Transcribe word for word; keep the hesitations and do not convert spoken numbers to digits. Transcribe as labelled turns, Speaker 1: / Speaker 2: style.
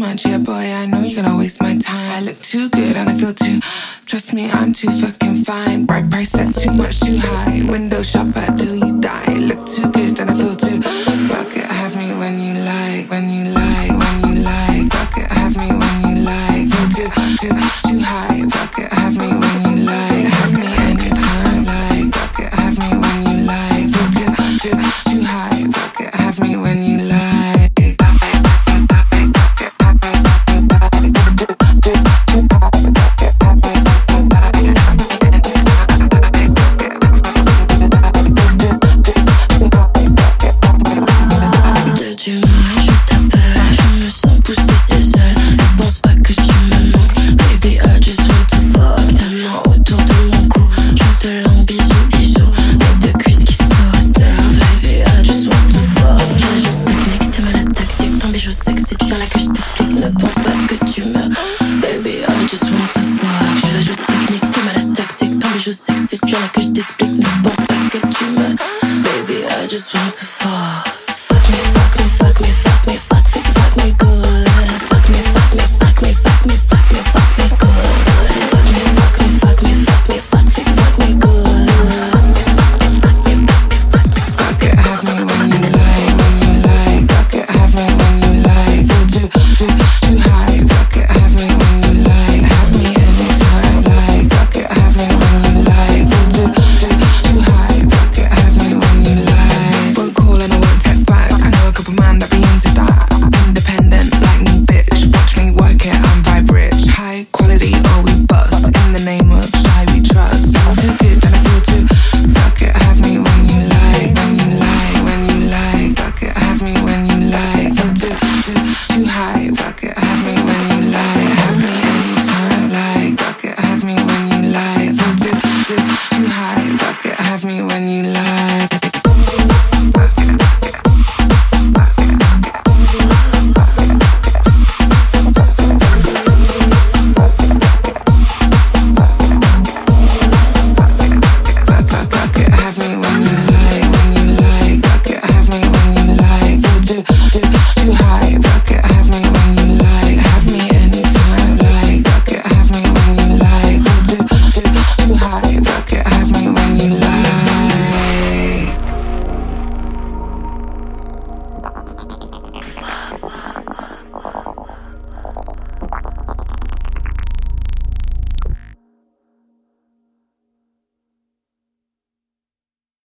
Speaker 1: much, yeah boy, I know you're gonna waste my time. I look too good and I feel too, trust me, I'm too fucking fine. Bright price set too much too high, window shopper till you die. Look too good and I feel too, fuck it, have me when you like, when you like, when you like. Fuck it, have me when you like, feel too, too, too high. Fuck it, have me when you like, have me anytime. Like, fuck it, have me when you like, feel too, too, too high. Fuck it, have me when you like.
Speaker 2: Je sais que c'est dur là que je t'explique, ne pense pas que tu me. Baby, I just want to fuck. Fuck me, fuck me, fuck me, fuck me, fuck, fuck, fuck me good. Fuck me, fuck me, fuck me, fuck me, fuck me, fuck me good. Fuck me, fuck me, fuck me, fuck me, fuck, fuck, fuck me good.
Speaker 1: Fuck it, have me when you like, when you like. Fuck it, have me when you like. Feel too, too, too high. Fuck it, have me when you like. Have me anytime. Like, fuck it, have me when you like. Feel too, too, too high. Fuck it, have me when you like. Won't call and I won't text back. I know a couple man that be into that. Independent like me, bitch. Watch me work it, I'm vibe rich. High quality or we bust. In the name of shy we trust. I'm too good and I feel too. Fuck it, have me when you like. When you like, when you like. Fuck it, have me when you like. Feel too, too, too high. Fuck it, have me when you